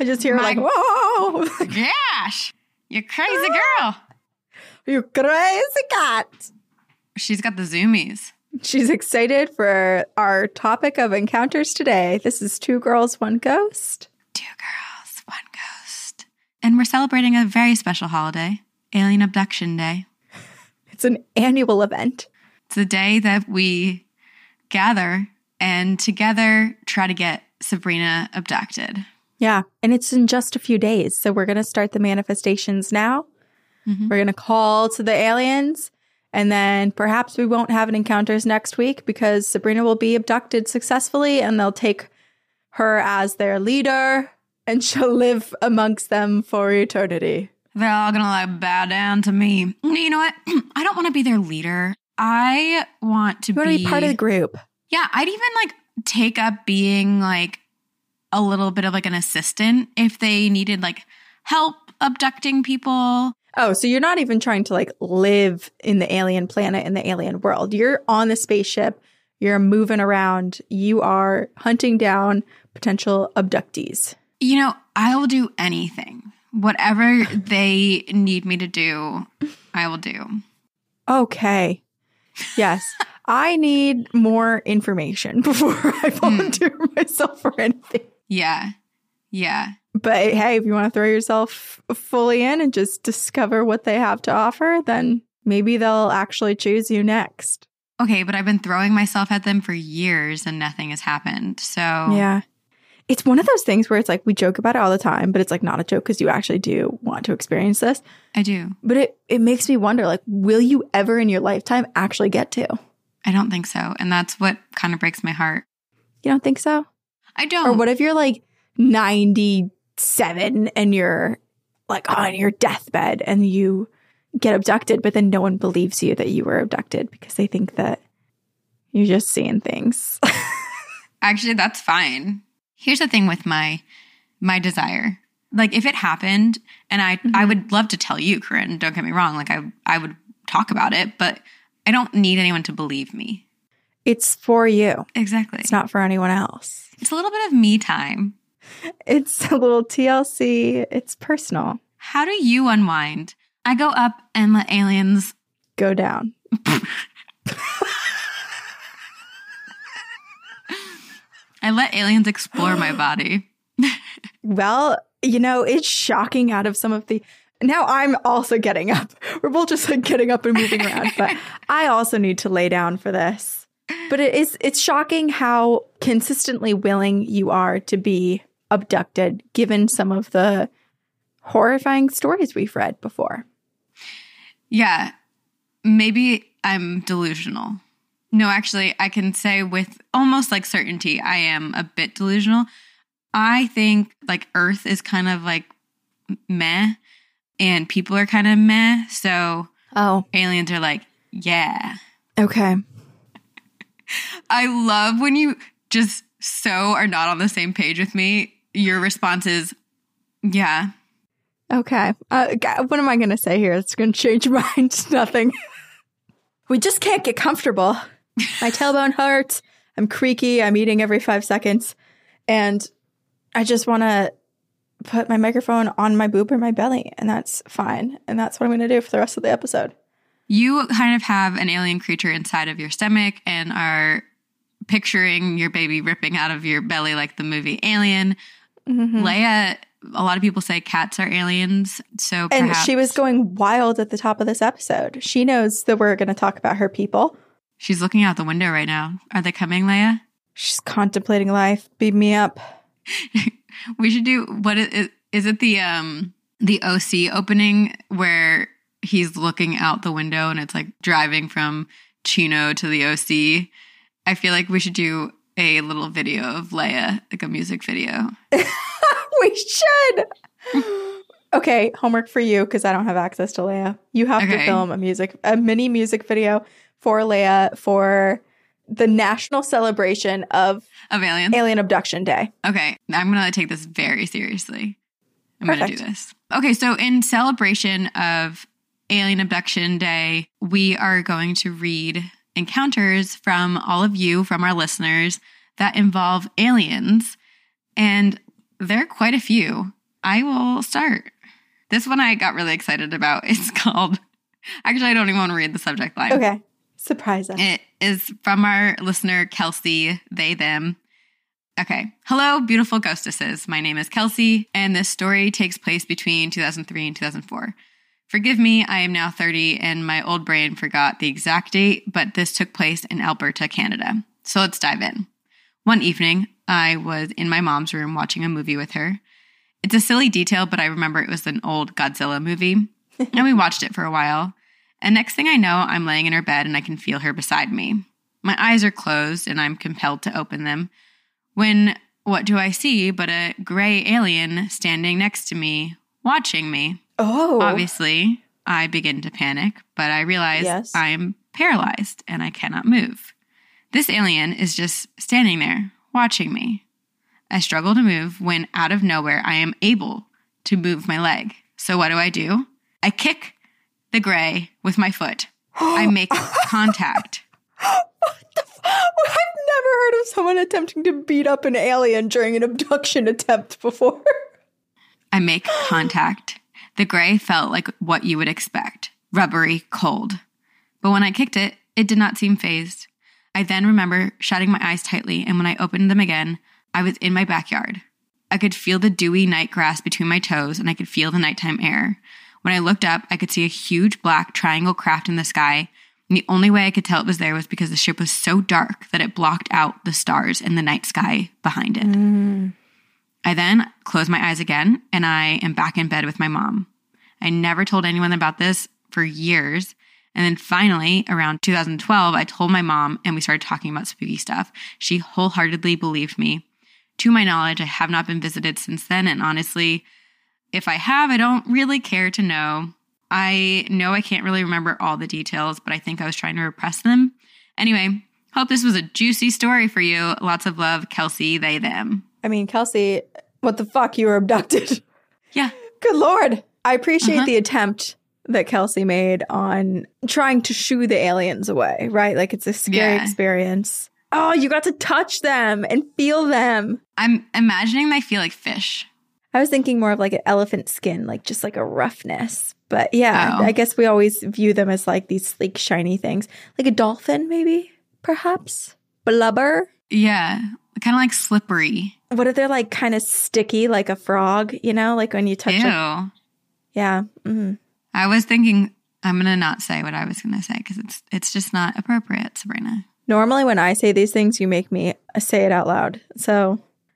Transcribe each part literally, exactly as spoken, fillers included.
I just hear My, like, whoa. Gosh, you crazy girl. You crazy cat. She's got the zoomies. She's excited for our topic of encounters today. This is Two Girls, One Ghost. Two Girls, One Ghost. And we're celebrating a very special holiday, Alien Abduction Day. It's an annual event. It's the day that we gather and together try to get Sabrina abducted. Yeah, and it's in just a few days. So we're going to start the manifestations now. Mm-hmm. We're going to call to the aliens. And then perhaps we won't have an encounters next week because Sabrina will be abducted successfully and they'll take her as their leader and she'll live amongst them for eternity. They're all going to like bow down to me. You know what? I don't want to be their leader. I want to you want be... to be part of the group. Yeah, I'd even like take up being like a little bit of like an assistant if they needed like help abducting people. Oh, so you're not even trying to like live in the alien planet, in the alien world. You're on the spaceship. You're moving around. You are hunting down potential abductees. You know, I will do anything. Whatever they need me to do, I will do. Okay. Yes. I need more information before I volunteer mm. myself for anything. Yeah. Yeah. But hey, if you want to throw yourself fully in and just discover what they have to offer, then maybe they'll actually choose you next. Okay, but I've been throwing myself at them for years and nothing has happened. So yeah, it's one of those things where it's like we joke about it all the time, but it's like not a joke because you actually do want to experience this. I do. But it, it makes me wonder, like, will you ever in your lifetime actually get to? I don't think so. And that's what kind of breaks my heart. You don't think so? I don't. Or what if you're like ninety-seven and you're like on your deathbed and you get abducted, but then no one believes you that you were abducted because they think that you're just seeing things. Actually, that's fine. Here's the thing with my my desire. Like if it happened and I mm-hmm. I would love to tell you, Corinne, don't get me wrong, like I I would talk about it, but I don't need anyone to believe me. It's for you. Exactly. It's not for anyone else. It's a little bit of me time. It's a little T L C. It's personal. How do you unwind? I go up and let aliens go down. I let aliens explore my body. Well, you know, it's shocking out of some of the... Now I'm also getting up. We're both just like getting up and moving around, but I also need to lay down for this. But it is, it's shocking how consistently willing you are to be abducted, given some of the horrifying stories we've read before. Yeah, maybe I'm delusional. No, actually, I can say with almost like certainty, I am a bit delusional. I think like Earth is kind of like meh and people are kind of meh. So oh, aliens are like, yeah. Okay. I love when you just so are not on the same page with me. Your response is, yeah. Okay. Uh, what am I going to say here? It's going to change your mind. Nothing. We just can't get comfortable. My tailbone hurts. I'm creaky. I'm eating every five seconds. And I just want to put my microphone on my boob or my belly. And that's fine. And that's what I'm going to do for the rest of the episode. You kind of have an alien creature inside of your stomach and are picturing your baby ripping out of your belly like the movie Alien. Mm-hmm. Leia, a lot of people say cats are aliens. So perhaps... And she was going wild at the top of this episode. She knows that we're going to talk about her people. She's looking out the window right now. Are they coming, Leia? She's contemplating life. Beam me up. We should do, what is, is it the, um, the O C opening where he's looking out the window and it's like driving from Chino to the O C? I feel like we should do a little video of Leia, like a music video. We should. Okay, homework for you because I don't have access to Leia. You have okay. to film a music, a mini music video for Leia for the national celebration of, of aliens? Alien Abduction Day. Okay, I'm going to take this very seriously. I'm going to do this. Okay, so in celebration of Alien Abduction Day, we are going to read encounters from all of you, from our listeners, that involve aliens. And there are quite a few. I will start. This one I got really excited about. It's called, actually, I don't even want to read the subject line. Okay. Surprise us. It is from our listener, Kelsey, they, them. Okay. Hello, beautiful ghostesses. My name is Kelsey, and this story takes place between two thousand three and two thousand four. Forgive me, I am now thirty, and my old brain forgot the exact date, but this took place in Alberta, Canada. So let's dive in. One evening, I was in my mom's room watching a movie with her. It's a silly detail, but I remember it was an old Godzilla movie, and we watched it for a while. And next thing I know, I'm laying in her bed, and I can feel her beside me. My eyes are closed, and I'm compelled to open them. When what do I see but a gray alien standing next to me, watching me? Oh. Obviously, I begin to panic, but I realize yes. I'm paralyzed and I cannot move. This alien is just standing there, watching me. I struggle to move when out of nowhere I am able to move my leg. So what do I do? I kick the gray with my foot. I make contact. What the f- I've never heard of someone attempting to beat up an alien during an abduction attempt before. I make contact. The gray felt like what you would expect, rubbery, cold. But when I kicked it, it did not seem fazed. I then remember shutting my eyes tightly, and when I opened them again, I was in my backyard. I could feel the dewy night grass between my toes, and I could feel the nighttime air. When I looked up, I could see a huge black triangle craft in the sky, and the only way I could tell it was there was because the ship was so dark that it blocked out the stars in the night sky behind it. Mm. I then closed my eyes again, and I am back in bed with my mom. I never told anyone about this for years. And then finally, around two thousand twelve, I told my mom, and we started talking about spooky stuff. She wholeheartedly believed me. To my knowledge, I have not been visited since then. And honestly, if I have, I don't really care to know. I know I can't really remember all the details, but I think I was trying to repress them. Anyway, hope this was a juicy story for you. Lots of love, Kelsey, they, them. I mean, Kelsey, what the fuck? You were abducted. Yeah. Good Lord. I appreciate Uh-huh. the attempt that Kelsey made on trying to shoo the aliens away, right? Like, it's a scary Yeah. experience. Oh, you got to touch them and feel them. I'm imagining they feel like fish. I was thinking more of like an elephant skin, like just like a roughness. But yeah, Oh. I guess we always view them as like these sleek, shiny things. Like a dolphin, maybe, perhaps. Blubber. Yeah. Kind of like slippery. What if they're like kind of sticky, like a frog, you know, like when you touch Ew. it? Yeah. Mm. I was thinking, I'm going to not say what I was going to say because it's it's just not appropriate, Sabrina. Normally when I say these things, you make me say it out loud. So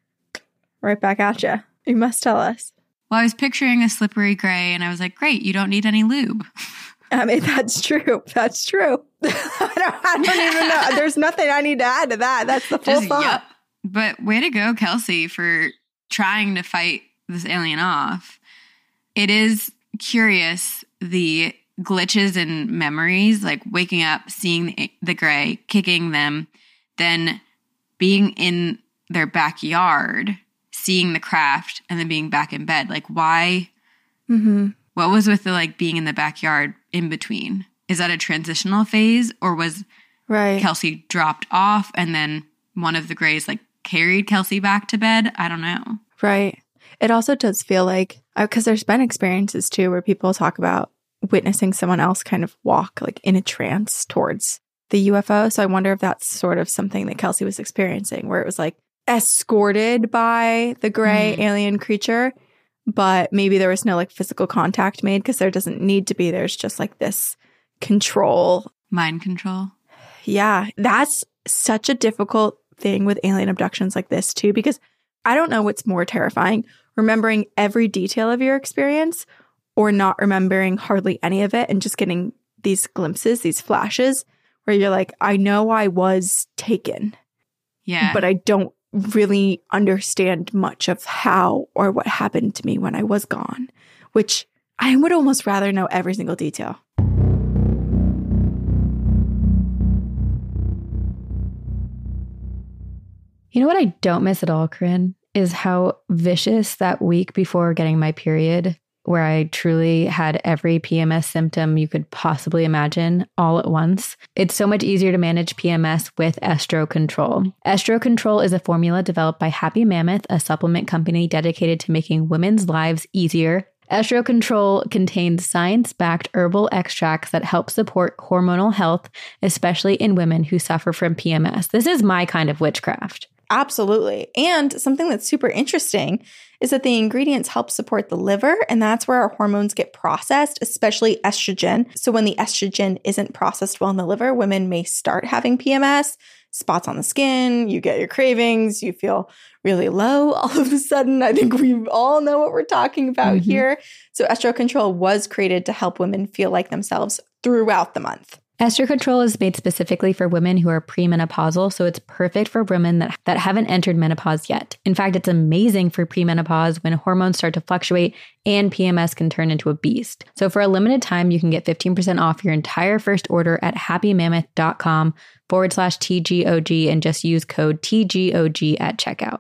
right back at you. You must tell us. Well, I was picturing a slippery gray and I was like, great, you don't need any lube. I mean, that's true. That's true. I, don't, I don't even know. There's nothing I need to add to that. That's the full Just, thought. yep. But way to go, Kelsey, for trying to fight this alien off. It is curious, the glitches in memories, like waking up, seeing the, the gray, kicking them, then being in their backyard, seeing the craft, and then being back in bed. Like, why? Mm-hmm. What was with the like being in the backyard in between? Is that a transitional phase, or was Right. Kelsey dropped off and then one of the grays like carried Kelsey back to bed? I don't know. Right. It also does feel like, because there's been experiences too where people talk about witnessing someone else kind of walk like in a trance towards the U F O. So I wonder if that's sort of something that Kelsey was experiencing, where it was like escorted by the gray Mm. alien creature, but maybe there was no like physical contact made because there doesn't need to be. There's just like this control. Mind control. Yeah, that's such a difficult thing with alien abductions like this too, because I don't know what's more terrifying, remembering every detail of your experience or not remembering hardly any of it and just getting these glimpses, these flashes where you're like, I know I was taken, Yeah. but I don't really understand much of how or what happened to me when I was gone, which I would almost rather know every single detail. You know what I don't miss at all, Corinne, is how vicious that week before getting my period where I truly had every P M S symptom you could possibly imagine all at once. It's so much easier to manage P M S with Estro Control. Estro Control is a formula developed by Happy Mammoth, a supplement company dedicated to making women's lives easier. Estro Control contains science-backed herbal extracts that help support hormonal health, especially in women who suffer from P M S. This is my kind of witchcraft. Absolutely. And something that's super interesting is that the ingredients help support the liver, and that's where our hormones get processed, especially estrogen. So when the estrogen isn't processed well in the liver, women may start having P M S, spots on the skin, you get your cravings, you feel really low all of a sudden. I think we all know what we're talking about mm-hmm. here. So Estro Control was created to help women feel like themselves throughout the month. Estro Control is made specifically for women who are premenopausal, so it's perfect for women that, that haven't entered menopause yet. In fact, it's amazing for premenopause when hormones start to fluctuate and P M S can turn into a beast. So for a limited time, you can get fifteen percent off your entire first order at happymammoth.com forward slash TGOG and just use code T G O G at checkout.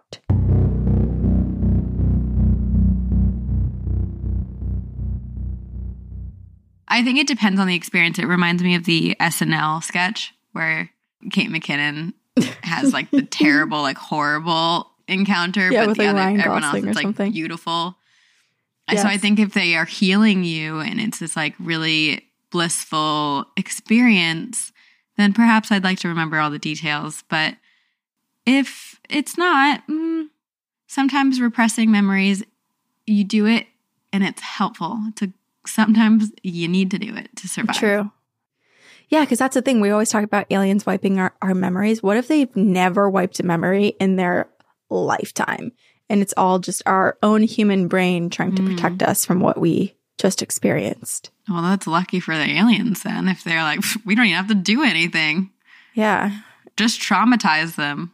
I think it depends on the experience. It reminds me of the S N L sketch where Kate McKinnon has like the terrible, like horrible encounter, yeah, but with the like other Ryan everyone Gosling else is or like something. beautiful. Yes. So I think if they are healing you and it's this like really blissful experience, then perhaps I'd like to remember all the details. But if it's not, mm, sometimes repressing memories, you do it and it's helpful to. Sometimes you need to do it to survive. True. Yeah, because that's the thing. We always talk about aliens wiping our, our memories. What if they've never wiped a memory in their lifetime? And it's all just our own human brain trying to mm. protect us from what we just experienced. Well, that's lucky for the aliens then. If they're like, we don't even have to do anything. Yeah. Just traumatize them.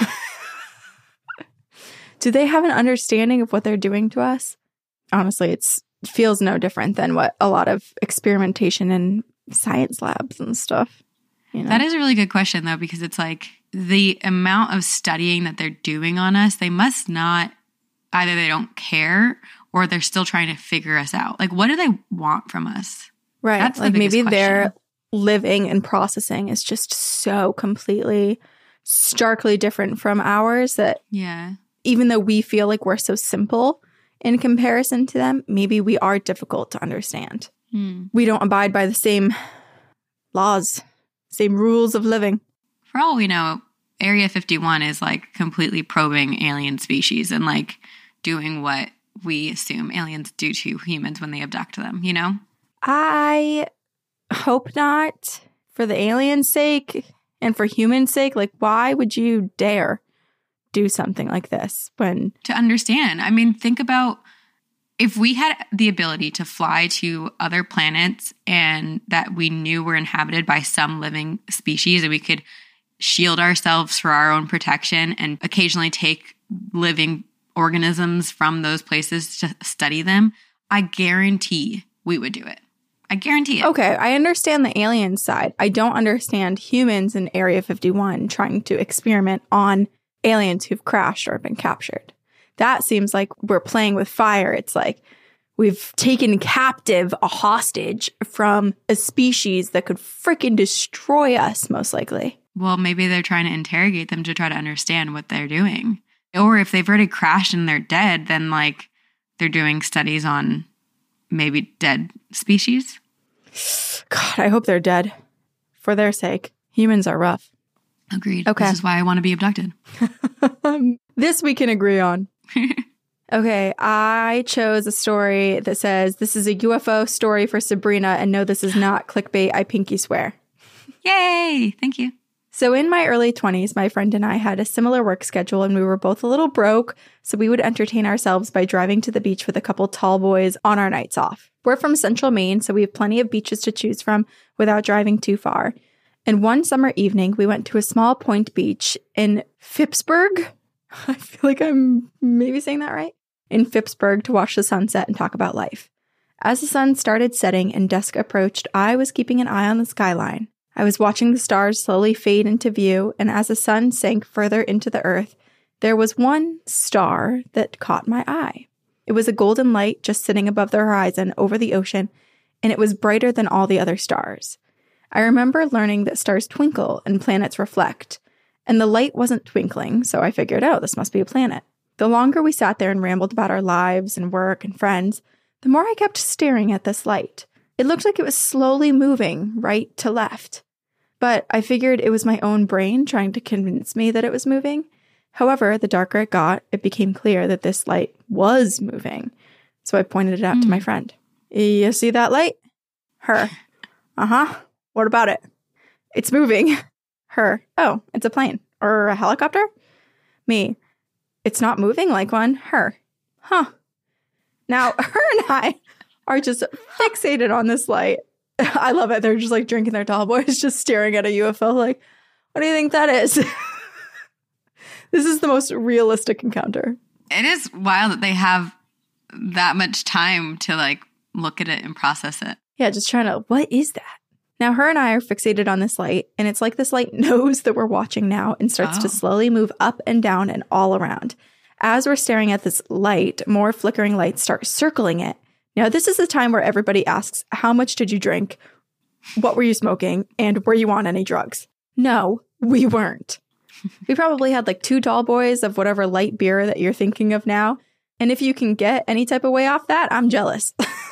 Do they have an understanding of what they're doing to us? Honestly, it's feels no different than what a lot of experimentation in science labs and stuff. You know? That is a really good question, though, because it's like the amount of studying that they're doing on us, they must not, either they don't care or they're still trying to figure us out. Like, what do they want from us? Right. That's like the maybe question. Their living and processing is just so completely, starkly different from ours that yeah. even though we feel like we're so simple in comparison to them, maybe we are difficult to understand. Hmm. We don't abide by the same laws, same rules of living. For all we know, Area fifty-one is like completely probing alien species and like doing what we assume aliens do to humans when they abduct them, you know? I hope not, for the aliens' sake and for humans' sake. Like, why would you dare do something like this when to understand? I mean, think about if we had the ability to fly to other planets and that we knew were inhabited by some living species and we could shield ourselves for our own protection and occasionally take living organisms from those places to study them, I guarantee we would do it. I guarantee it. Okay, I understand the alien side. I don't understand humans in Area fifty-one trying to experiment on aliens who've crashed or been captured. That seems like we're playing with fire. It's like we've taken captive a hostage from a species that could freaking destroy us, most likely. Well, maybe they're trying to interrogate them to try to understand what they're doing. Or if they've already crashed and they're dead, then like they're doing studies on maybe dead species. God, I hope they're dead. For their sake. Humans are rough. Agreed. Okay. This is why I want to be abducted. This we can agree on. Okay, I chose a story that says, this is a U F O story for Sabrina, and no, this is not clickbait, I pinky swear. Yay! Thank you. So in my early twenties, my friend and I had a similar work schedule, and we were both a little broke, so we would entertain ourselves by driving to the beach with a couple tall boys on our nights off. We're from Central Maine, so we have plenty of beaches to choose from without driving too far. And one summer evening, we went to a small point beach in Phippsburg. I feel like I'm maybe saying that right. In Phippsburg to watch the sunset and talk about life. As the sun started setting and dusk approached, I was keeping an eye on the skyline. I was watching the stars slowly fade into view, and as the sun sank further into the earth, there was one star that caught my eye. It was a golden light just sitting above the horizon over the ocean, and it was brighter than all the other stars. I remember learning that stars twinkle and planets reflect, and the light wasn't twinkling, so I figured, oh, this must be a planet. The longer we sat there and rambled about our lives and work and friends, the more I kept staring at this light. It looked like it was slowly moving right to left. But I figured it was my own brain trying to convince me that it was moving. However, the darker it got, it became clear that this light was moving. So I pointed it out mm. to my friend. You see that light? Her. Uh-huh. What about it? It's moving. Her. Oh, it's a plane. Or a helicopter? Me. It's not moving like one. Her. Huh. Now, her and I are just fixated on this light. I love it. They're just like drinking their tall boys, just staring at a U F O like, what do you think that is? This is the most realistic encounter. It is wild that they have that much time to like look at it and process it. Yeah, just trying to, what is that? Now, her and I are fixated on this light, and it's like this light knows that we're watching now and starts oh. to slowly move up and down and all around. As we're staring at this light, more flickering lights start circling it. Now, this is the time where everybody asks, how much did you drink? What were you smoking? And were you on any drugs? No, we weren't. We probably had like two tall boys of whatever light beer that you're thinking of now. And if you can get any type of way off that, I'm jealous.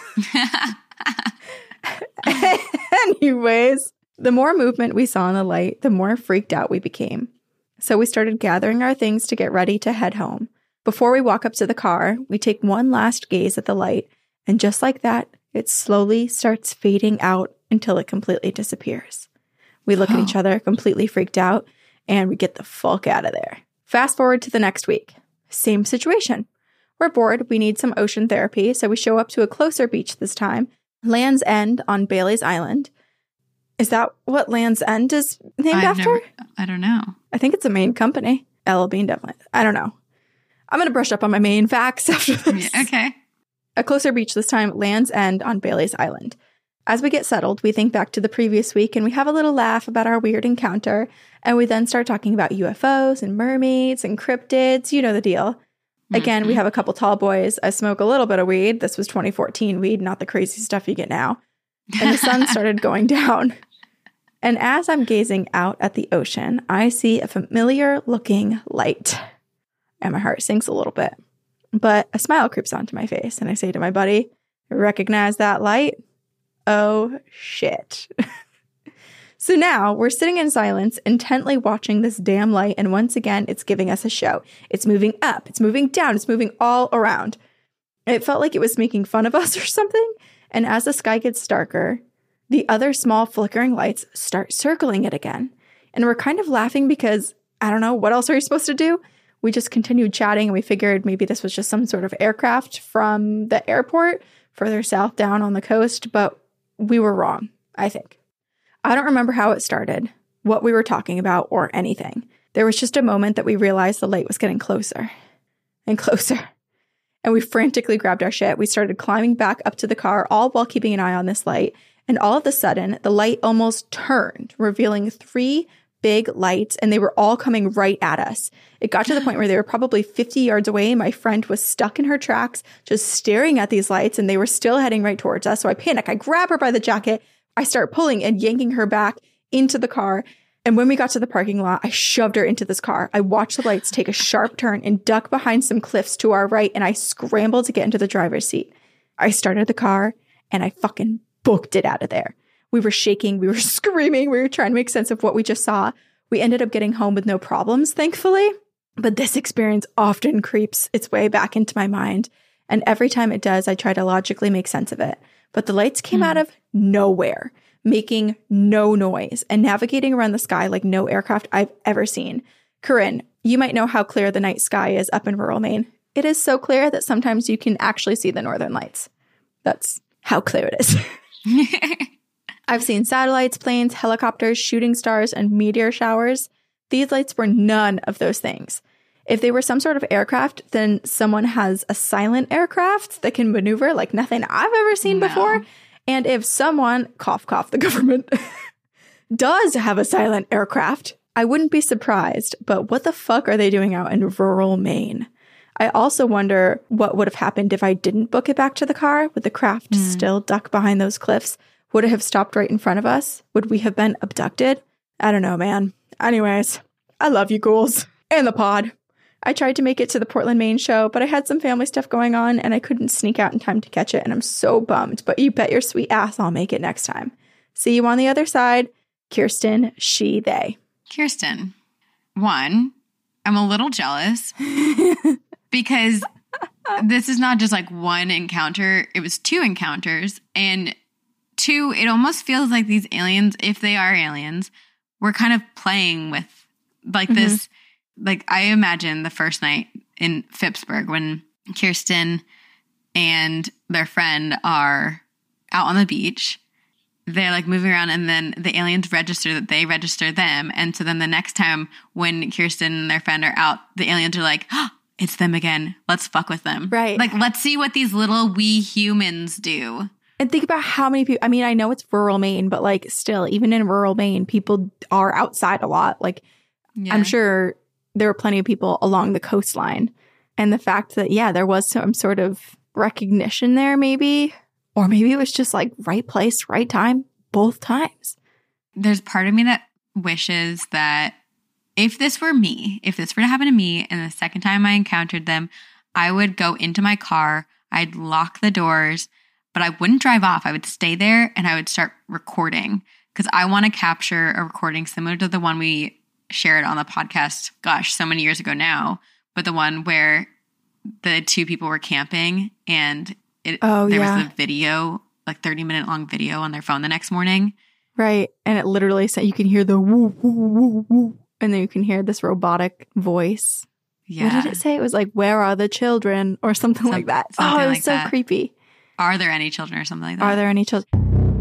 Anyways, the more movement we saw in the light, the more freaked out we became. So we started gathering our things to get ready to head home. Before we walk up to the car, we take one last gaze at the light, and just like that, it slowly starts fading out until it completely disappears. We look oh. at each other, completely freaked out, and we get the fuck out of there. Fast forward to the next week. Same situation. We're bored, we need some ocean therapy, so we show up to a closer beach this time, Land's End on Bailey's Island. Is that what Land's End is named I've after? Never, I don't know. I think it's a Maine company. L L Bean definitely. I don't know. I'm going to brush up on my Maine facts after this. Yeah, okay. A closer beach this time, Land's End on Bailey's Island. As we get settled, we think back to the previous week and we have a little laugh about our weird encounter. And we then start talking about U F Os and mermaids and cryptids. You know the deal. Again, mm-hmm. we have a couple tall boys. I smoke a little bit of weed. This was twenty fourteen weed, not the crazy stuff you get now. And the sun started going down. And as I'm gazing out at the ocean, I see a familiar looking light. And my heart sinks a little bit. But a smile creeps onto my face. And I say to my buddy, recognize that light? Oh, shit. So now we're sitting in silence, intently watching this damn light, and once again, it's giving us a show. It's moving up, it's moving down, it's moving all around. It felt like it was making fun of us or something, and as the sky gets darker, the other small flickering lights start circling it again. And we're kind of laughing because, I don't know, what else are you supposed to do? We just continued chatting, and we figured maybe this was just some sort of aircraft from the airport further south down on the coast, but we were wrong, I think. I don't remember how it started, what we were talking about, or anything. There was just a moment that we realized the light was getting closer and closer. And we frantically grabbed our shit. We started climbing back up to the car, all while keeping an eye on this light. And all of a sudden, the light almost turned, revealing three big lights, and they were all coming right at us. It got to the point where they were probably fifty yards away. My friend was stuck in her tracks, just staring at these lights, and they were still heading right towards us. So I panic. I grab her by the jacket. I start pulling and yanking her back into the car. And when we got to the parking lot, I shoved her into this car. I watched the lights take a sharp turn and duck behind some cliffs to our right, and I scrambled to get into the driver's seat. I started the car, and I fucking booked it out of there. We were shaking. We were screaming. We were trying to make sense of what we just saw. We ended up getting home with no problems, thankfully. But this experience often creeps its way back into my mind. And every time it does, I try to logically make sense of it. But the lights came mm. out of nowhere, making no noise and navigating around the sky like no aircraft I've ever seen. Corinne, you might know how clear the night sky is up in rural Maine. It is so clear that sometimes you can actually see the northern lights. That's how clear it is. I've seen satellites, planes, helicopters, shooting stars, and meteor showers. These lights were none of those things. If they were some sort of aircraft, then someone has a silent aircraft that can maneuver like nothing I've ever seen no. before. And if someone, cough, cough, the government, does have a silent aircraft, I wouldn't be surprised. But what the fuck are they doing out in rural Maine? I also wonder what would have happened if I didn't book it back to the car. Would the craft mm. still duck behind those cliffs? Would it have stopped right in front of us? Would we have been abducted? I don't know, man. Anyways, I love you ghouls and the pod. I tried to make it to the Portland, Maine show, but I had some family stuff going on and I couldn't sneak out in time to catch it. And I'm so bummed, but you bet your sweet ass I'll make it next time. See you on the other side. Kirsten, she, they. Kirsten, one, I'm a little jealous because this is not just like one encounter. It was two encounters. And two, it almost feels like these aliens, if they are aliens, we're kind of playing with like mm-hmm. this. Like, I imagine the first night in Phippsburg when Kirsten and their friend are out on the beach. They're, like, moving around, and then the aliens register that they register them. And so then the next time when Kirsten and their friend are out, the aliens are like, oh, it's them again. Let's fuck with them. Right. Like, let's see what these little wee humans do. And think about how many people, I mean, I know it's rural Maine, but, like, still, even in rural Maine, people are outside a lot. Like, yeah. I'm sure there were plenty of people along the coastline. And the fact that, yeah, there was some sort of recognition there, maybe. Or maybe it was just like right place, right time, both times. There's part of me that wishes that if this were me, if this were to happen to me, and the second time I encountered them, I would go into my car, I'd lock the doors, but I wouldn't drive off. I would stay there and I would start recording because I want to capture a recording similar to the one we shared on the podcast, gosh, so many years ago now, but the one where the two people were camping and it, oh, there yeah. was a video, like thirty minute long video on their phone the next morning. Right. And it literally said you can hear the woo, woo, woo, woo. And then you can hear this robotic voice. Yeah. What did it say? It was like, where are the children? Or something Some, like that. Oh, it was like so that. creepy. Are there any children or something like that? Are there any children?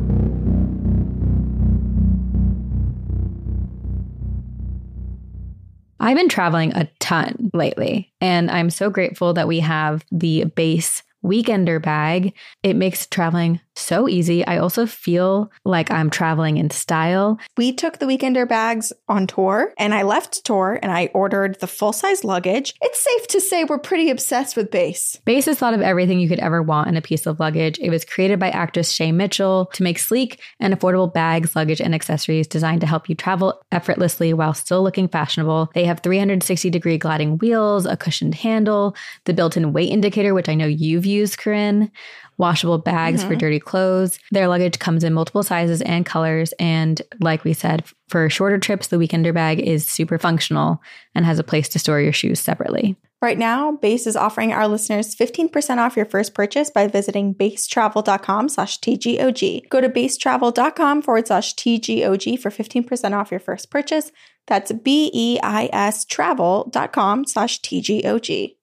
I've been traveling a ton lately, and I'm so grateful that we have the Béis Weekender bag. It makes traveling so easy. I also feel like I'm traveling in style. We took the Weekender bags on tour, and I left tour and I ordered the full-size luggage. It's safe to say we're pretty obsessed with Béis. Béis has thought of everything you could ever want in a piece of luggage. It was created by actress Shay Mitchell to make sleek and affordable bags, luggage, and accessories designed to help you travel effortlessly while still looking fashionable. They have three hundred sixty degree gliding wheels, a cushioned handle, the built-in weight indicator, which I know you've used, Corinne, washable bags mm-hmm. for dirty clothes. Their luggage comes in multiple sizes and colors. And like we said, for shorter trips, the Weekender bag is super functional and has a place to store your shoes separately. Right now, Béis is offering our listeners fifteen percent off your first purchase by visiting beistravel.com slash TGOG. Go to beistravel.com forward slash TGOG for fifteen percent off your first purchase. That's B-E-I-S travel.com slash TGOG.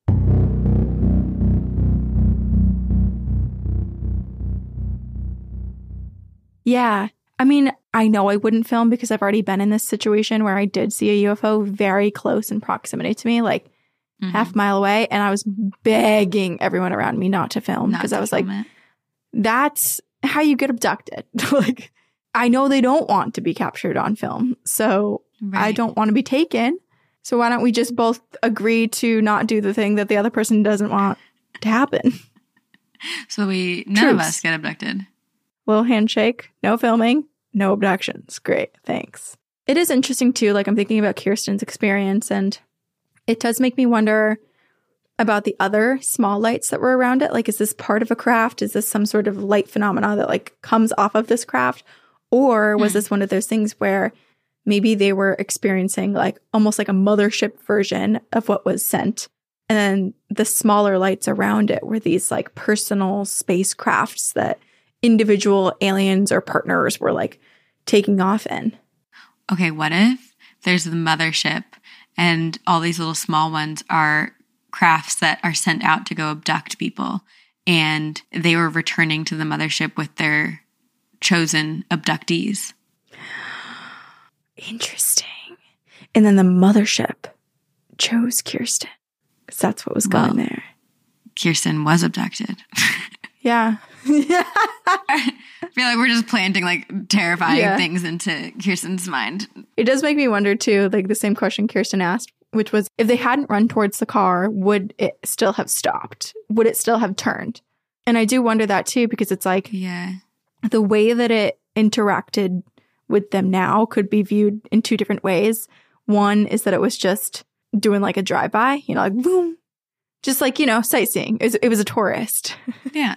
Yeah. I mean, I know I wouldn't film because I've already been in this situation where I did see a U F O very close in proximity to me, like mm-hmm. half a mile away. And I was begging everyone around me not to film because I was like, it. that's how you get abducted. Like, I know they don't want to be captured on film. So right. I don't want to be taken. So why don't we just both agree to not do the thing that the other person doesn't want to happen? So we, none Truce. of us get abducted. Little handshake, no filming, no abductions. Great, thanks. It is interesting too, like I'm thinking about Kirsten's experience, and it does make me wonder about the other small lights that were around it. Like, is this part of a craft? Is this some sort of light phenomena that like comes off of this craft? Or was hmm. this one of those things where maybe they were experiencing like almost like a mothership version of what was sent? And then the smaller lights around it were these like personal spacecrafts that individual aliens or partners were like taking off in. Okay, what if there's the mothership and all these little small ones are crafts that are sent out to go abduct people, and they were returning to the mothership with their chosen abductees? Interesting. And then the mothership chose Kirsten because that's what was going well, there. Kirsten was abducted. Yeah. Yeah. I feel like we're just planting like terrifying yeah. things into Kirsten's mind. It does make me wonder too, like the same question Kirsten asked. which was if they hadn't run towards the car, would it still have stopped? Would it still have turned? And I do wonder that too, because it's like yeah. the way that it interacted with them now could be viewed in two different ways. One is that it was just doing like a drive-by, you know, like boom, just like, you know, sightseeing. It was, it was a tourist. Yeah.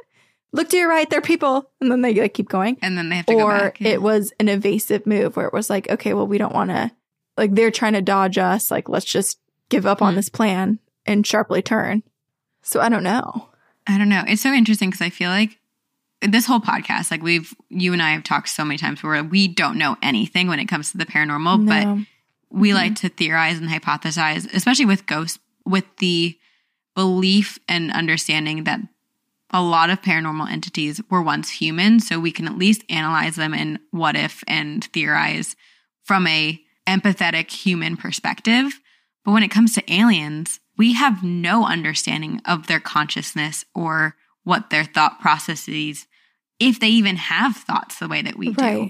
Look to your right, there are people. And then they like, keep going. And then they have to or go back. Yeah. It was an evasive move where it was like, okay, well, we don't want to, like they're trying to dodge us. Like, let's just give up on Hmm. this plan and sharply turn. So I don't know. I don't know. It's so interesting because I feel like this whole podcast, like we've, you and I have talked so many times where we don't know anything when it comes to the paranormal, No. but we Mhm. like to theorize and hypothesize, especially with ghosts, with the belief and understanding that a lot of paranormal entities were once human. So we can at least analyze them in what if and theorize from a empathetic human perspective. But when it comes to aliens, we have no understanding of their consciousness or what their thought processes, if they even have thoughts the way that we do. Right.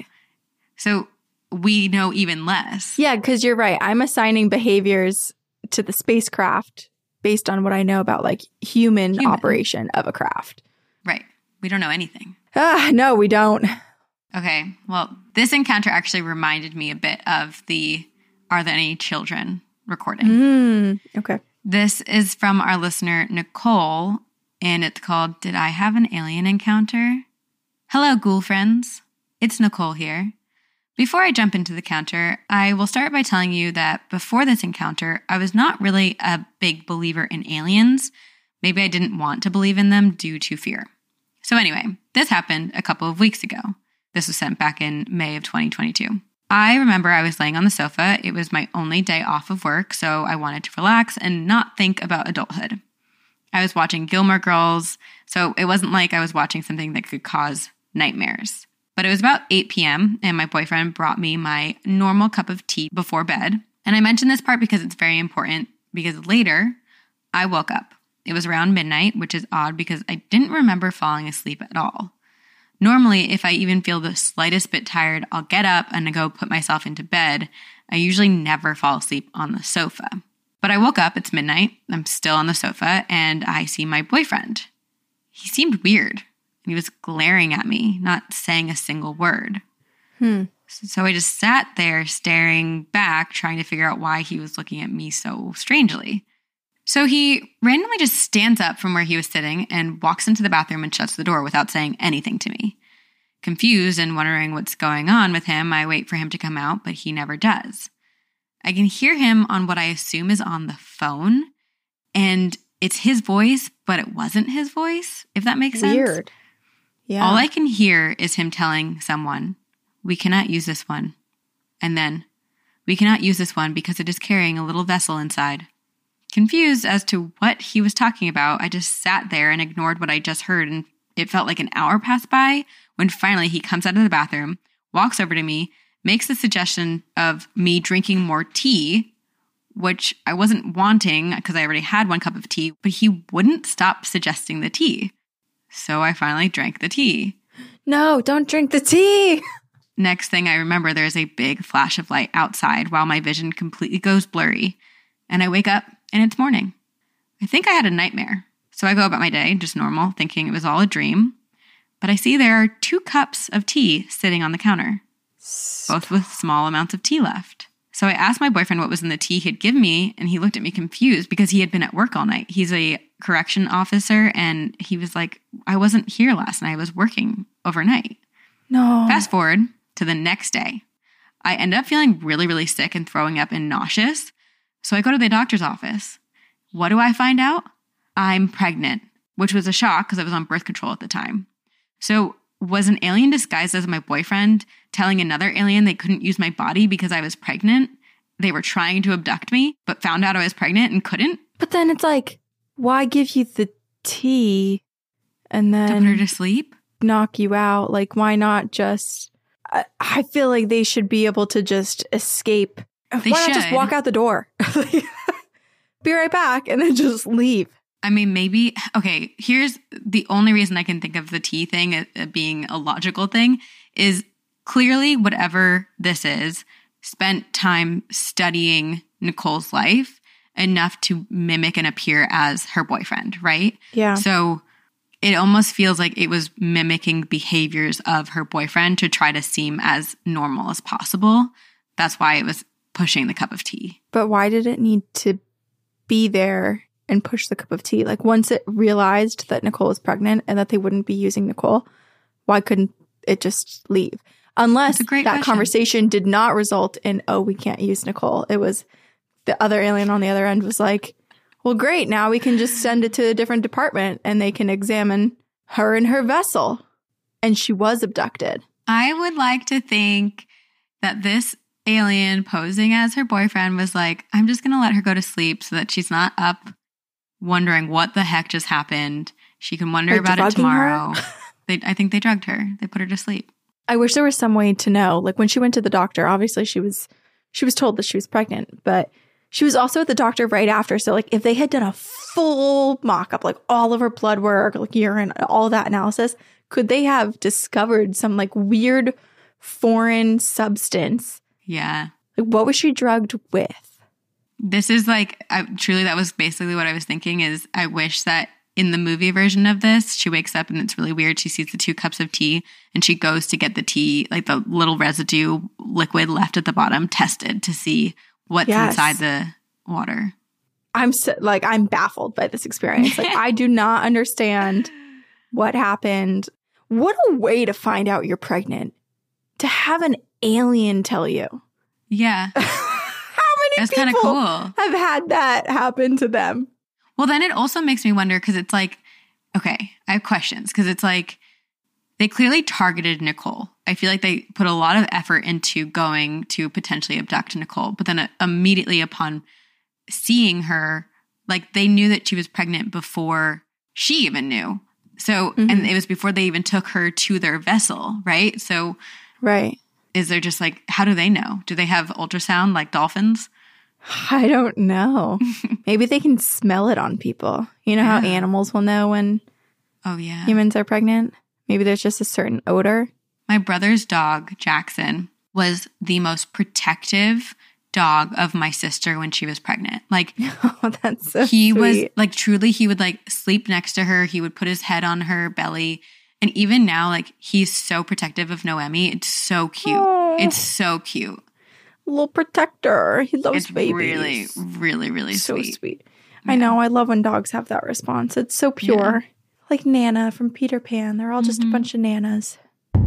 So we know even less. Yeah, because you're right. I'm assigning behaviors to the spacecraft based on what I know about like human, Human. operation of a craft. Right. We don't know anything. Ah, no, we don't. Okay. Well, this encounter actually reminded me a bit of the Are There Any Children recording. Mm, okay. This is from our listener, Nicole, and it's called Did I Have an Alien Encounter? Hello, ghoul friends. It's Nicole here. Before I jump into the encounter, I will start by telling you that before this encounter, I was not really a big believer in aliens. Maybe I didn't want to believe in them due to fear. So anyway, this happened a couple of weeks ago. This was sent back in May of twenty twenty-two. I remember I was laying on the sofa. It was my only day off of work, so I wanted to relax and not think about adulthood. I was watching Gilmore Girls, so it wasn't like I was watching something that could cause nightmares. But it was about eight p.m., and my boyfriend brought me my normal cup of tea before bed. And I mention this part because it's very important, because later I woke up. It was around midnight, which is odd because I didn't remember falling asleep at all. Normally, if I even feel the slightest bit tired, I'll get up and go put myself into bed. I usually never fall asleep on the sofa. But I woke up, it's midnight, I'm still on the sofa, and I see my boyfriend. He seemed weird. He was glaring at me, not saying a single word. Hmm. So I just sat there staring back, trying to figure out why he was looking at me so strangely. So he randomly just stands up from where he was sitting and walks into the bathroom and shuts the door without saying anything to me. Confused and wondering what's going on with him, I wait for him to come out, but he never does. I can hear him on what I assume is on the phone, and it's his voice, but it wasn't his voice, if that makes sense. Weird. Yeah. All I can hear is him telling someone, "We cannot use this one." And then, "We cannot use this one because it is carrying a little vessel inside." Confused as to what he was talking about, I just sat there and ignored what I just heard, and it felt like an hour passed by when finally he comes out of the bathroom, walks over to me, makes the suggestion of me drinking more tea, which I wasn't wanting because I already had one cup of tea, but he wouldn't stop suggesting the tea. So I finally drank the tea. No, don't drink the tea. Next thing I remember, there's a big flash of light outside while my vision completely goes blurry. And I wake up and it's morning. I think I had a nightmare. So I go about my day, just normal, thinking it was all a dream. But I see there are two cups of tea sitting on the counter, both with small amounts of tea left. So I asked my boyfriend what was in the tea he'd given me, and he looked at me confused because he had been at work all night. He's a correction officer, and he was like, "I wasn't here last night. I was working overnight." No. Fast forward to the next day. I end up feeling really, really sick and throwing up and nauseous. So I go to the doctor's office. What do I find out? I'm pregnant, which was a shock because I was on birth control at the time. So was an alien disguised as my boyfriend telling another alien they couldn't use my body because I was pregnant? They were trying to abduct me, but found out I was pregnant and couldn't? But then it's like, why give you the tea and To put her then to sleep? knock you out? Like, why not just... I, I feel like they should be able to just escape. They why not just should. walk out the door? Be right back and then just leave. I mean, maybe, okay, here's the only reason I can think of the tea thing uh, uh, being a logical thing is clearly whatever this is spent time studying Nicole's life enough to mimic and appear as her boyfriend, right? Yeah. So it almost feels like it was mimicking behaviors of her boyfriend to try to seem as normal as possible. That's why it was pushing the cup of tea. But why did it need to be there and push the cup of tea? Like, once it realized that Nicole was pregnant and that they wouldn't be using Nicole, why couldn't it just leave? Unless that question. conversation did not result in, oh, we can't use Nicole. It was the other alien on the other end was like, well, great. Now we can just send it to a different department and they can examine her and her vessel. And she was abducted. I would like to think that this alien posing as her boyfriend was like, I'm just going to let her go to sleep so that she's not up wondering what the heck just happened. She can wonder By about it tomorrow. her? they, I think they drugged her. They put her to sleep. I wish there was some way to know. Like, when she went to the doctor, obviously she was she was told that she was pregnant, but she was also at the doctor right after. So, like, if they had done a full mock-up, like all of her blood work, like urine, all that analysis, could they have discovered some like weird foreign substance? Yeah. Like, what was she drugged with? This is like, I, truly, that was basically what I was thinking is I wish that in the movie version of this, she wakes up and it's really weird. She sees the two cups of tea and she goes to get the tea, like the little residue liquid left at the bottom, tested to see what's Yes. inside the water. I'm so, like, I'm baffled by this experience. Like, I do not understand what happened. What a way to find out you're pregnant. To have an alien tell you. Yeah. How many That's kind of people cool. have had that happen to them? Well, then it also makes me wonder because it's like, okay, I have questions because it's like they clearly targeted Nicole. I feel like they put a lot of effort into going to potentially abduct Nicole, but then uh, immediately upon seeing her, like they knew that she was pregnant before she even knew. So, Mm-hmm. and it was before they even took her to their vessel, right? So, Right. is there just like, how do they know? Do they have ultrasound like dolphins? I don't know. Maybe they can smell it on people. You know how Yeah. animals will know when Oh, yeah. humans are pregnant? Maybe there's just a certain odor. My brother's dog, Jackson, was the most protective dog of my sister when she was pregnant. Like, Oh, that's so he was sweet. like, truly, he would like sleep next to her. He would put his head on her belly. And even now, like, he's so protective of Noemi. It's so cute. Aw. It's so cute. Little protector. He loves It's babies. really, really, really so sweet. sweet. I know. I love when dogs have that response. It's so pure. Like Nana from Peter Pan. They're all just Mm-hmm. a bunch of nanas.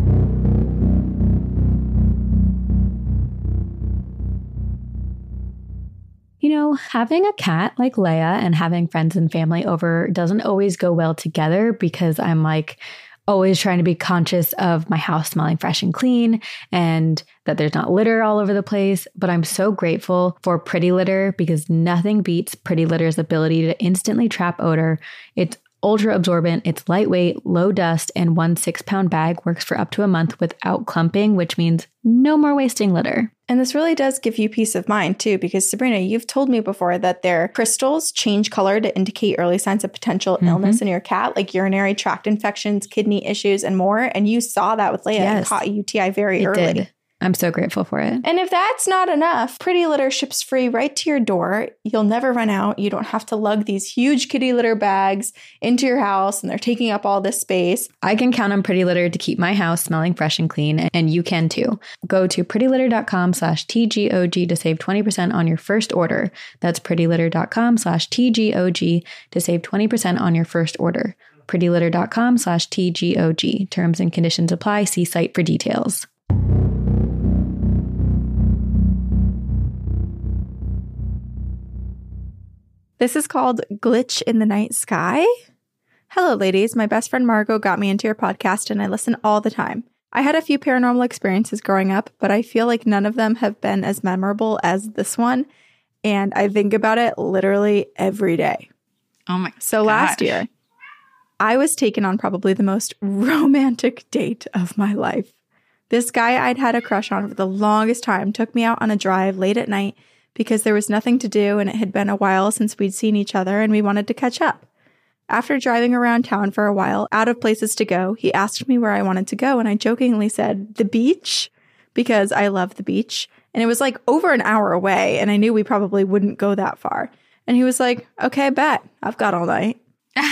You know, having a cat like Leia and having friends and family over doesn't always go well together because I'm like always trying to be conscious of my house smelling fresh and clean and that there's not litter all over the place. But I'm so grateful for Pretty Litter because nothing beats Pretty Litter's ability to instantly trap odor. It's ultra absorbent, it's lightweight, low dust, and one six pound bag works for up to a month without clumping, which means no more wasting litter. And this really does give you peace of mind, too, because Sabrina, you've told me before that their crystals change color to indicate early signs of potential Mm-hmm. illness in your cat, like urinary tract infections, kidney issues, and more. And you saw that with Leia and Yes. caught U T I very It early. did. I'm so grateful for it. And if that's not enough, Pretty Litter ships free right to your door. You'll never run out. You don't have to lug these huge kitty litter bags into your house, and they're taking up all this space. I can count on Pretty Litter to keep my house smelling fresh and clean, and you can too. Go to prettylitter.com slash TGOG to save twenty percent on your first order. That's prettylitter.com slash TGOG to save twenty percent on your first order. prettylitter.com slash TGOG. Terms and conditions apply. See site for details. This is called Glitch in the Night Sky. Hello, ladies. My best friend Margot got me into your podcast, and I listen all the time. I had a few paranormal experiences growing up, but I feel like none of them have been as memorable as this one, and I think about it literally every day. Oh my So last gosh. year, I was taken on probably the most romantic date of my life. This guy I'd had a crush on for the longest time took me out on a drive late at night because there was nothing to do and it had been a while since we'd seen each other and we wanted to catch up. After driving around town for a while, out of places to go, he asked me where I wanted to go and I jokingly said, the beach, because I love the beach. And it was like over an hour away. And I knew we probably wouldn't go that far. And he was like, okay, bet. I've got all night.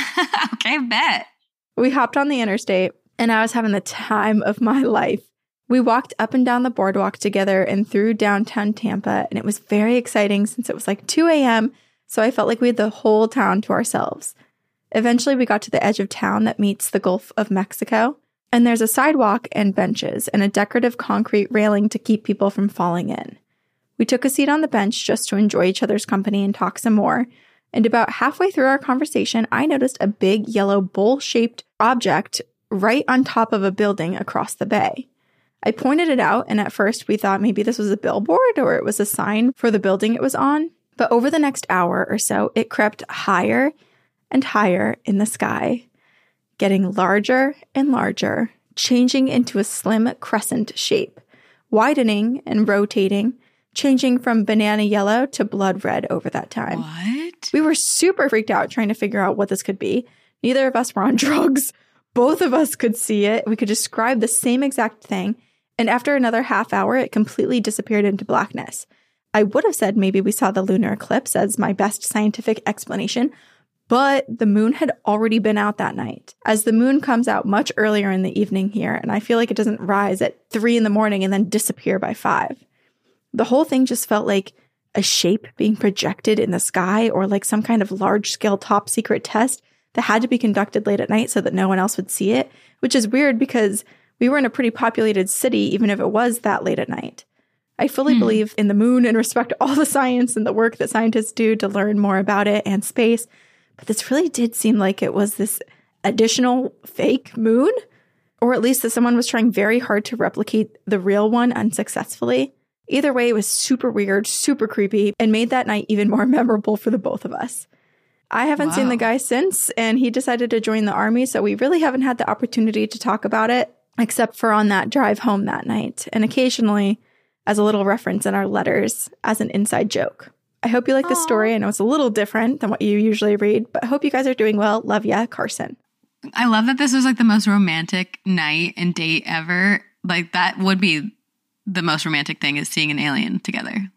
Okay, bet. We hopped on the interstate and I was having the time of my life. We walked up and down the boardwalk together and through downtown Tampa. And it was very exciting since it was like two a.m. So I felt like we had the whole town to ourselves. Eventually, we got to the edge of town that meets the Gulf of Mexico. And there's a sidewalk and benches and a decorative concrete railing to keep people from falling in. We took a seat on the bench just to enjoy each other's company and talk some more. And about halfway through our conversation, I noticed a big yellow bowl-shaped object right on top of a building across the bay. I pointed it out, and at first we thought maybe this was a billboard or it was a sign for the building it was on. But over the next hour or so, it crept higher and higher in the sky, getting larger and larger, changing into a slim crescent shape, widening and rotating, changing from banana yellow to blood red over that time. What? We were super freaked out trying to figure out what this could be. Neither of us were on drugs. Both of us could see it. We could describe the same exact thing. And after another half hour, it completely disappeared into blackness. I would have said maybe we saw the lunar eclipse as my best scientific explanation, but the moon had already been out that night, as the moon comes out much earlier in the evening here, and I feel like it doesn't rise at three in the morning and then disappear by five. The whole thing just felt like a shape being projected in the sky or like some kind of large-scale top-secret test that had to be conducted late at night so that no one else would see it, which is weird because we were in a pretty populated city, even if it was that late at night. I fully hmm. believe in the moon and respect all the science and the work that scientists do to learn more about it and space, but this really did seem like it was this additional fake moon, or at least that someone was trying very hard to replicate the real one unsuccessfully. Either way, it was super weird, super creepy, and made that night even more memorable for the both of us. I haven't wow. seen the guy since, and he decided to join the army, so we really haven't had the opportunity to talk about it, except for on that drive home that night, and occasionally as a little reference in our letters as an inside joke. I hope you like this story. I know it's a little different than what you usually read, but I hope you guys are doing well. Love ya, Carson. I love that this was like the most romantic night and date ever. Like that would be the most romantic thing, is seeing an alien together.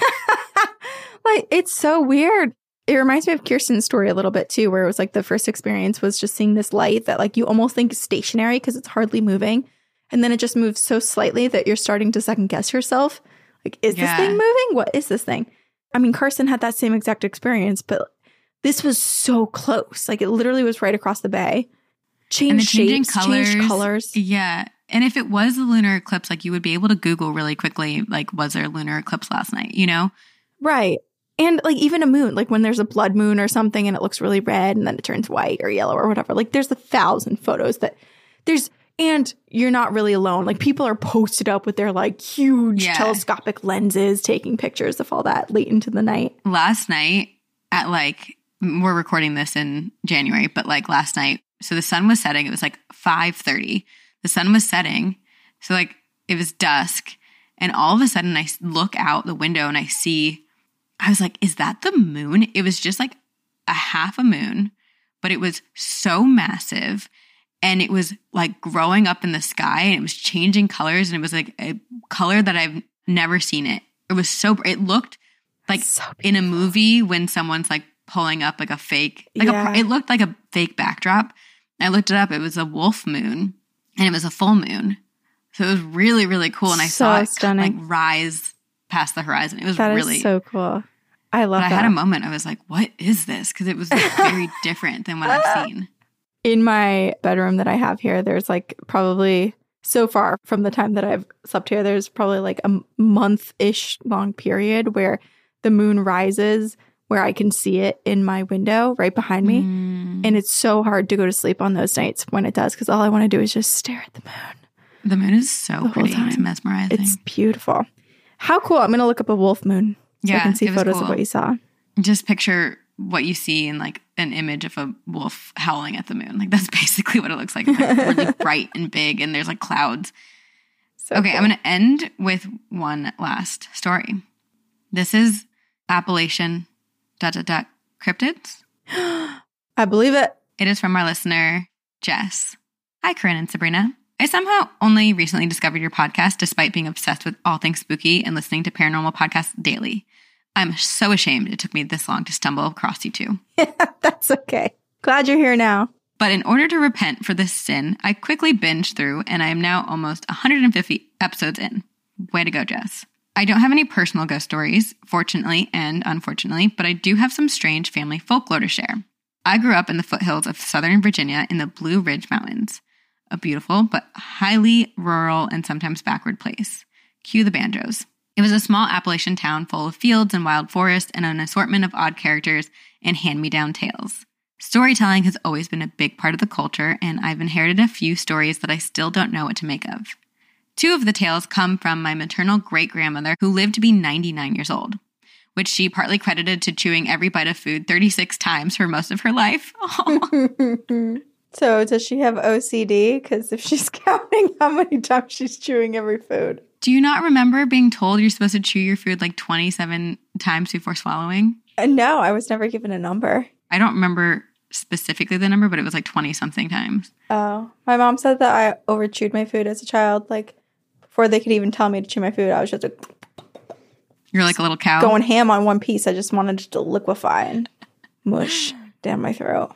Like, it's so weird. It reminds me of Kirsten's story a little bit too, where it was like the first experience was just seeing this light that like you almost think is stationary because it's hardly moving. And then it just moves so slightly that you're starting to second guess yourself. Like, is yeah. this thing moving? What is this thing? I mean, Carson had that same exact experience, but this was so close. Like, it literally was right across the bay. Changed shapes, colors. changed colors. Yeah. And if it was a lunar eclipse, like you would be able to Google really quickly, like, was there a lunar eclipse last night, you know? Right. And like even a moon, like when there's a blood moon or something and it looks really red and then it turns white or yellow or whatever, like there's a thousand photos that there's, and you're not really alone. Like people are posted up with their like huge yeah. telescopic lenses taking pictures of all that late into the night. Last night at like, we're recording this in January, but like last night, so the sun was setting. It was like five thirty. The sun was setting. So like it was dusk. And all of a sudden I look out the window and I see, I was like, is that the moon? It was just like a half a moon, but it was so massive. And it was like growing up in the sky and it was changing colors. And it was like a color that I've never seen it. It was so, it looked like so in a movie when someone's like pulling up like a fake, like yeah. a, it looked like a fake backdrop. I looked it up. It was a wolf moon and it was a full moon. So it was really, really cool. And I so saw it stunning. like rise past the horizon. It was that really is so cool. I love but that. I had a moment. I was like, what is this? Because it was like very different than what I've seen. In my bedroom that I have here, there's like probably so far from the time that I've slept here, there's probably like a month-ish long period where the moon rises, where I can see it in my window right behind me. Mm. And it's so hard to go to sleep on those nights when it does, because all I want to do is just stare at the moon. The moon is so pretty. It's mesmerizing. It's beautiful. How cool. I'm going to look up a wolf moon so yeah, I can see photos cool. of what you saw. Just picture what you see in like an image of a wolf howling at the moon. Like that's basically what it looks like. It's like really bright and big and there's like clouds. So okay, cool. I'm going to end with one last story. This is Appalachian dot dot dot cryptids. I believe it. It is from our listener, Jess. Hi, Corinne and Sabrina. I somehow only recently discovered your podcast despite being obsessed with all things spooky and listening to paranormal podcasts daily. I'm so ashamed it took me this long to stumble across you two. Yeah, that's okay. Glad you're here now. But in order to repent for this sin, I quickly binged through and I am now almost one hundred fifty episodes in. Way to go, Jess. I don't have any personal ghost stories, fortunately and unfortunately, but I do have some strange family folklore to share. I grew up in the foothills of Southern Virginia in the Blue Ridge Mountains, a beautiful but highly rural and sometimes backward place. Cue the banjos. It was a small Appalachian town full of fields and wild forest and an assortment of odd characters and hand-me-down tales. Storytelling has always been a big part of the culture, and I've inherited a few stories that I still don't know what to make of. Two of the tales come from my maternal great-grandmother, who lived to be ninety-nine years old, which she partly credited to chewing every bite of food thirty-six times for most of her life. So does she have O C D? Because if she's counting how many times she's chewing every food. Do you not remember being told you're supposed to chew your food like twenty-seven times before swallowing? Uh, no, I was never given a number. I don't remember specifically the number, but it was like twenty-something times. Oh, my mom said that I over-chewed my food as a child. Like, before they could even tell me to chew my food, I was just like... You're like a little cow? Going ham on one piece. I just wanted it to liquefy and mush down my throat.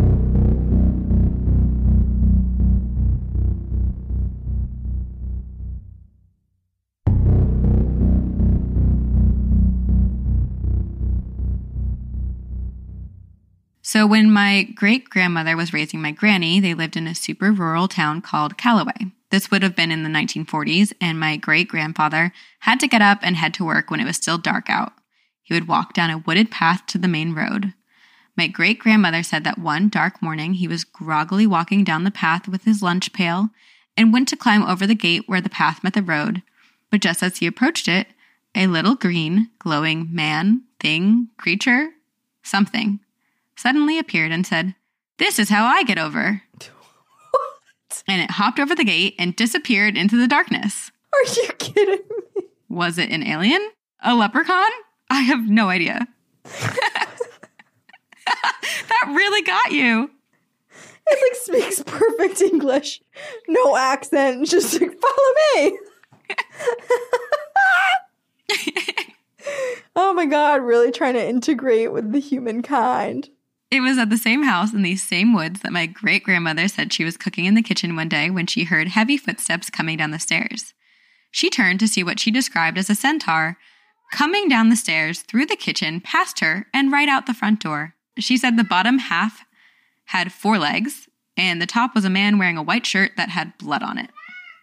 So when my great-grandmother was raising my granny, they lived in a super rural town called Callaway. This would have been in the nineteen forties, and my great-grandfather had to get up and head to work when it was still dark out. He would walk down a wooded path to the main road. My great-grandmother said that one dark morning he was groggily walking down the path with his lunch pail and went to climb over the gate where the path met the road. But just as he approached it, a little green, glowing man, thing, creature, something, suddenly appeared and said, "This is how I get over." What? And it hopped over the gate and disappeared into the darkness. Are you kidding me? Was it an alien? A leprechaun? I have no idea. That really got you. It like speaks perfect English. No accent. Just like, follow me. Oh my God, really trying to integrate with the humankind. It was at the same house in these same woods that my great-grandmother said she was cooking in the kitchen one day when she heard heavy footsteps coming down the stairs. She turned to see what she described as a centaur coming down the stairs through the kitchen, past her, and right out the front door. She said the bottom half had four legs, and the top was a man wearing a white shirt that had blood on it.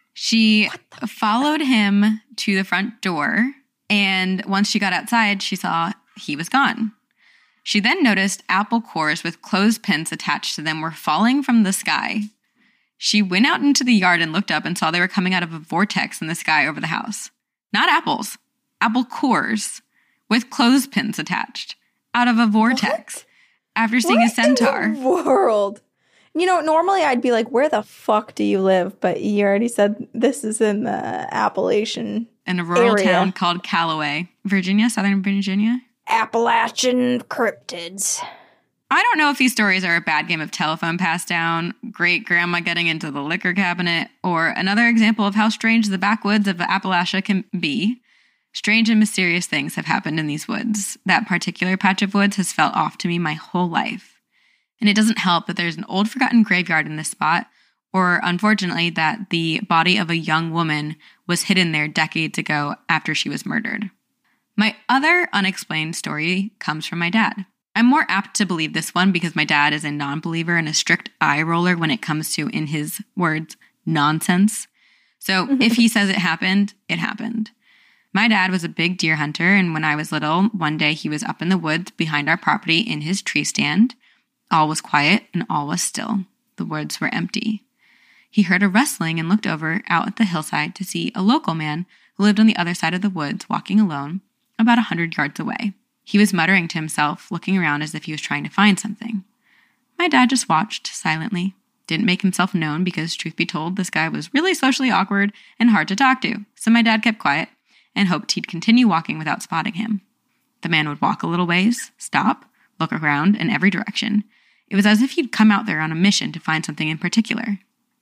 She followed him to the front door, and once she got outside, she saw he was gone. She then noticed apple cores with clothespins attached to them were falling from the sky. She went out into the yard and looked up and saw they were coming out of a vortex in the sky over the house. Not apples, apple cores with clothespins attached out of a vortex. What? After seeing what a centaur. In the world? You know, normally I'd be like, where the fuck do you live? But you already said this is in the Appalachian in a rural area. town called Callaway, Virginia, Southern Virginia. Appalachian cryptids. I don't know if these stories are a bad game of telephone passed down, great grandma getting into the liquor cabinet, or another example of how strange the backwoods of Appalachia can be. Strange and mysterious things have happened in these woods. That particular patch of woods has felt off to me my whole life. And it doesn't help that there's an old forgotten graveyard in this spot, or unfortunately that the body of a young woman was hidden there decades ago after she was murdered. My other unexplained story comes from my dad. I'm more apt to believe this one because my dad is a non-believer and a strict eye roller when it comes to, in his words, nonsense. So if he says it happened, it happened. My dad was a big deer hunter, and when I was little, one day he was up in the woods behind our property in his tree stand. All was quiet and all was still. The woods were empty. He heard a rustling and looked over out at the hillside to see a local man who lived on the other side of the woods walking alone about a hundred yards away. He was muttering to himself, looking around as if he was trying to find something. My dad just watched silently, didn't make himself known because, truth be told, this guy was really socially awkward and hard to talk to, so my dad kept quiet and hoped he'd continue walking without spotting him. The man would walk a little ways, stop, look around in every direction. It was as if he'd come out there on a mission to find something in particular.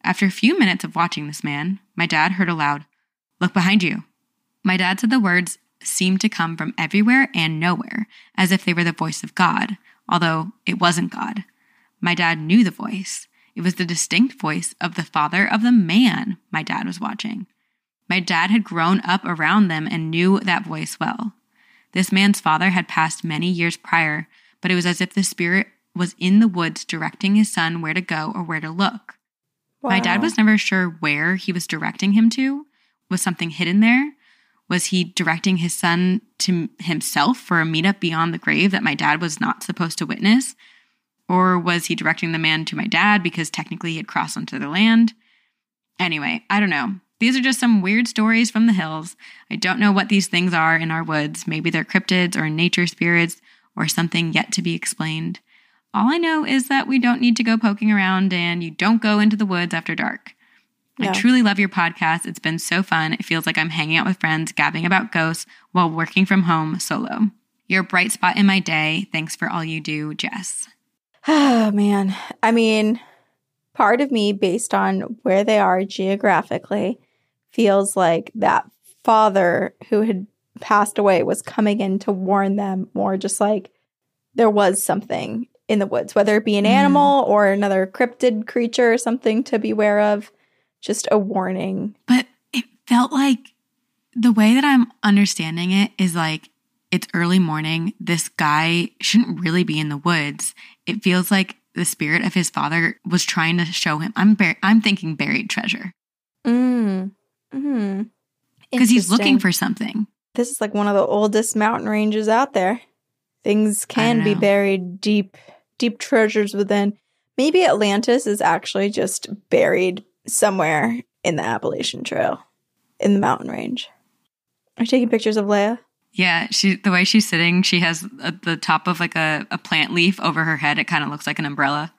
After a few minutes of watching this man, my dad heard aloud, "Look behind you." My dad said the words seemed to come from everywhere and nowhere, as if they were the voice of God, although it wasn't God. My dad knew the voice. It was the distinct voice of the father of the man my dad was watching. My dad had grown up around them and knew that voice well. This man's father had passed many years prior, but it was as if the spirit was in the woods directing his son where to go or where to look. Wow. My dad was never sure where he was directing him to. Was something hidden there? Was he directing his son to himself for a meetup beyond the grave that my dad was not supposed to witness? Or was he directing the man to my dad because technically he had crossed onto their land? Anyway, I don't know. These are just some weird stories from the hills. I don't know what these things are in our woods. Maybe they're cryptids or nature spirits or something yet to be explained. All I know is that we don't need to go poking around and you don't go into the woods after dark. No. I truly love your podcast. It's been so fun. It feels like I'm hanging out with friends, gabbing about ghosts while working from home solo. You're a bright spot in my day. Thanks for all you do, Jess. Oh, man. I mean, part of me, based on where they are geographically, feels like that father who had passed away was coming in to warn them more, just like there was something in the woods, whether it be an animal mm. or another cryptid creature or something to beware of. Just a warning. But it felt like the way that I'm understanding it is like it's early morning. This guy shouldn't really be in the woods. It feels like the spirit of his father was trying to show him. I'm bur- I'm thinking buried treasure. Mm. Mm-hmm. Because he's looking for something. This is like one of the oldest mountain ranges out there. Things can be buried deep, deep treasures within. Maybe Atlantis is actually just buried somewhere in the Appalachian Trail, in the mountain range. Are you taking pictures of Leia? Yeah, she the way she's sitting, she has a, the top of like a, a plant leaf over her head. It kind of looks like an umbrella.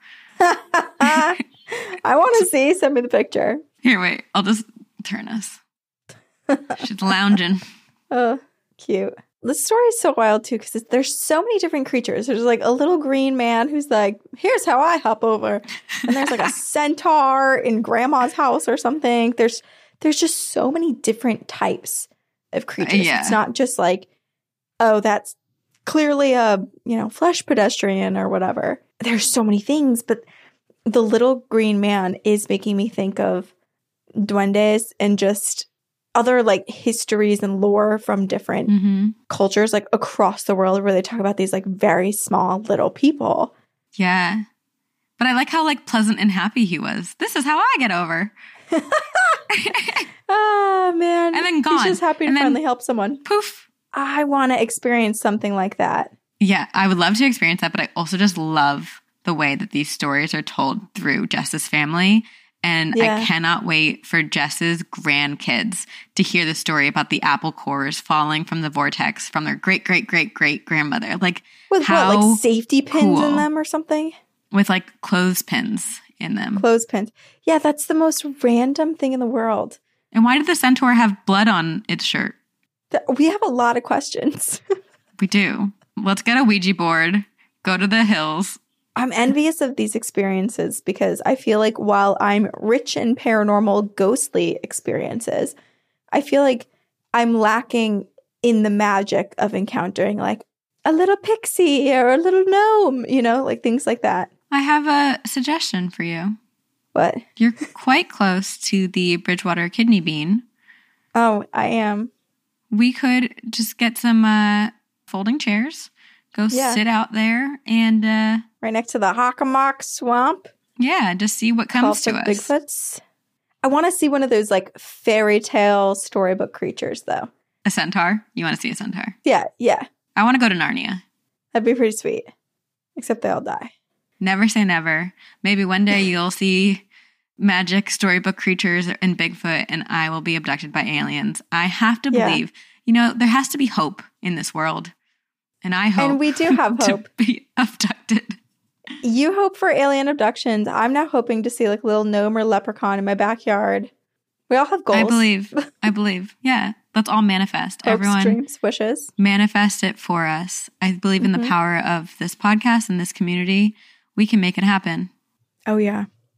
I want to see. Send me the picture. Here, wait. I'll just turn us. She's lounging. Oh, cute. The story is so wild, too, because there's so many different creatures. There's like a little green man who's like, here's how I hop over. And there's like a centaur in grandma's house or something. There's there's just so many different types of creatures. Yeah. It's not just like, oh, that's clearly a, you know, flesh pedestrian or whatever. There's so many things, but the little green man is making me think of duendes and just other like histories and lore from different mm-hmm. cultures like across the world where they talk about these like very small little people. Yeah. But I like how like pleasant and happy he was. This is how I get over. Oh, man. And then gone. He's just happy to and finally help someone. Poof. I want to experience something like that. Yeah, I would love to experience that, but I also just love the way that these stories are told through Jess's family. And yeah. I cannot wait for Jess's grandkids to hear the story about the apple cores falling from the vortex from their great, great, great, great grandmother. Like, with how what, like safety pins cool. in them or something? With like clothespins in them. Clothespins. Yeah, that's the most random thing in the world. And why did the centaur have blood on its shirt? We have a lot of questions. We do. Let's get a Ouija board, go to the hills. I'm envious of these experiences because I feel like while I'm rich in paranormal, ghostly experiences, I feel like I'm lacking in the magic of encountering like a little pixie or a little gnome, you know, like things like that. I have a suggestion for you. What? You're quite close to the Bridgewater kidney bean. Oh, I am. We could just get some uh, folding chairs, go yeah. sit out there and... Uh, right next to the Hockomock Swamp. Yeah, just see what comes to us. Bigfoots. I want to see one of those like fairy tale storybook creatures though. A centaur? You want to see a centaur? Yeah, yeah. I want to go to Narnia. That'd be pretty sweet. Except they all die. Never say never. Maybe one day you'll see magic storybook creatures and Bigfoot and I will be abducted by aliens. I have to believe, yeah. you know, there has to be hope in this world. And I hope and we do have hope to be abducted. You hope for alien abductions. I'm now hoping to see like a little gnome or leprechaun in my backyard. We all have goals. I believe. I believe. Yeah. Let's all manifest. Hopes, Everyone dreams, wishes. Manifest it for us. I believe mm-hmm. in the power of this podcast and this community. We can make it happen. Oh, yeah.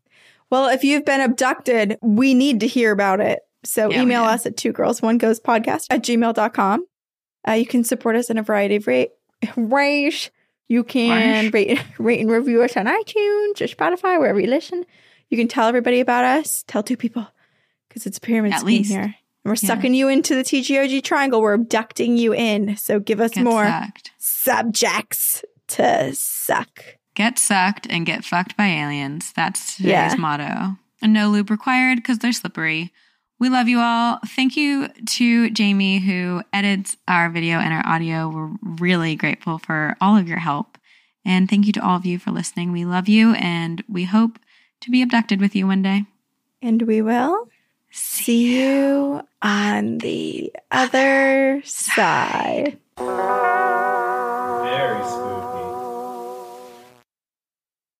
Well, if you've been abducted, we need to hear about it. So Yeah, we email do. us at two girls one ghost podcast at gmail dot com. Uh, you can support us in a variety of rate, ways. You can rate, rate and review us on iTunes or Spotify, wherever you listen. You can tell everybody about us. Tell two people, because it's a pyramid At scheme least. here. And we're Yeah. sucking you into the T G O G triangle. We're abducting you in. So give us Get more sucked. subjects to suck. Get sucked and get fucked by aliens. That's today's Yeah. motto. And no lube required because they're slippery. We love you all. Thank you to Jamie, who edits our video and our audio. We're really grateful for all of your help. And thank you to all of you for listening. We love you, and we hope to be abducted with you one day. And we will see you on the other side.